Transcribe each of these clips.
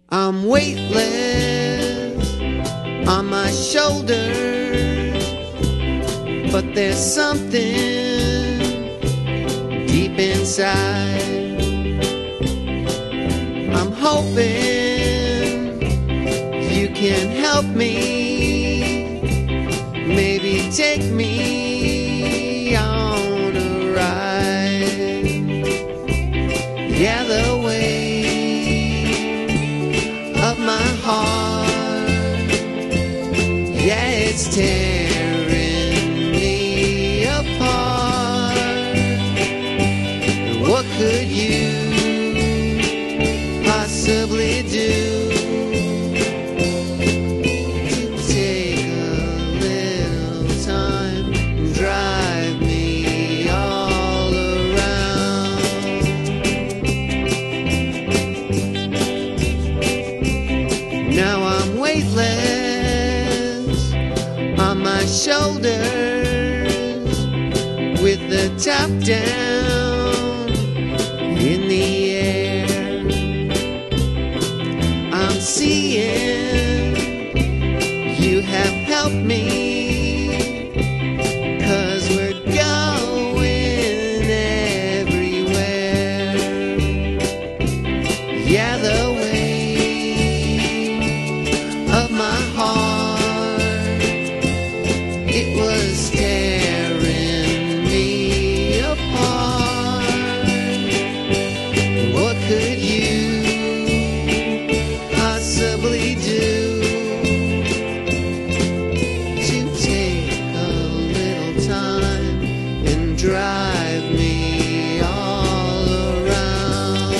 I'm weightless on my shoulders, but there's something deep inside. I'm hoping you can help me, maybe take me on a ride. Yeah, the weight of my heart, yeah, it's tearing me apart. What could you possibly do to take a little time and drive me all around? Now I'm weightless on my shoulders, with the top down in the air. I'm seeing you have helped me, 'cause we're going everywhere. Yeah, the weight of my heart, it was tearing me apart. What could you possibly do to take a little time and drive me all around?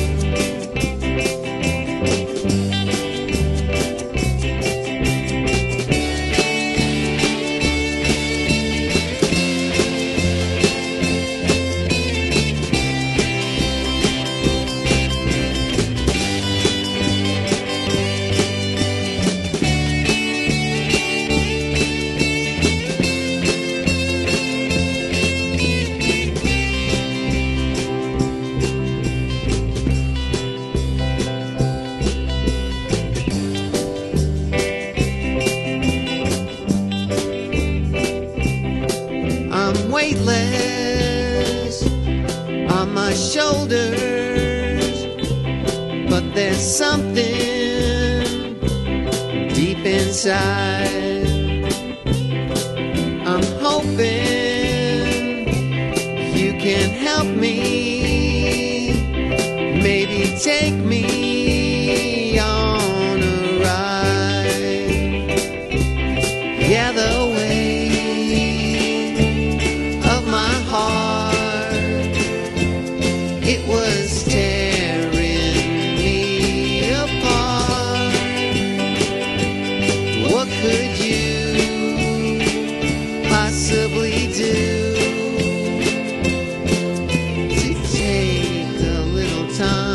I'm weightless on my shoulders, but there's something deep inside. I'm hoping you can help me, maybe take me on a ride. Yeah, the weight of my heart, it was tearing me apart. What could you possibly do to take a little time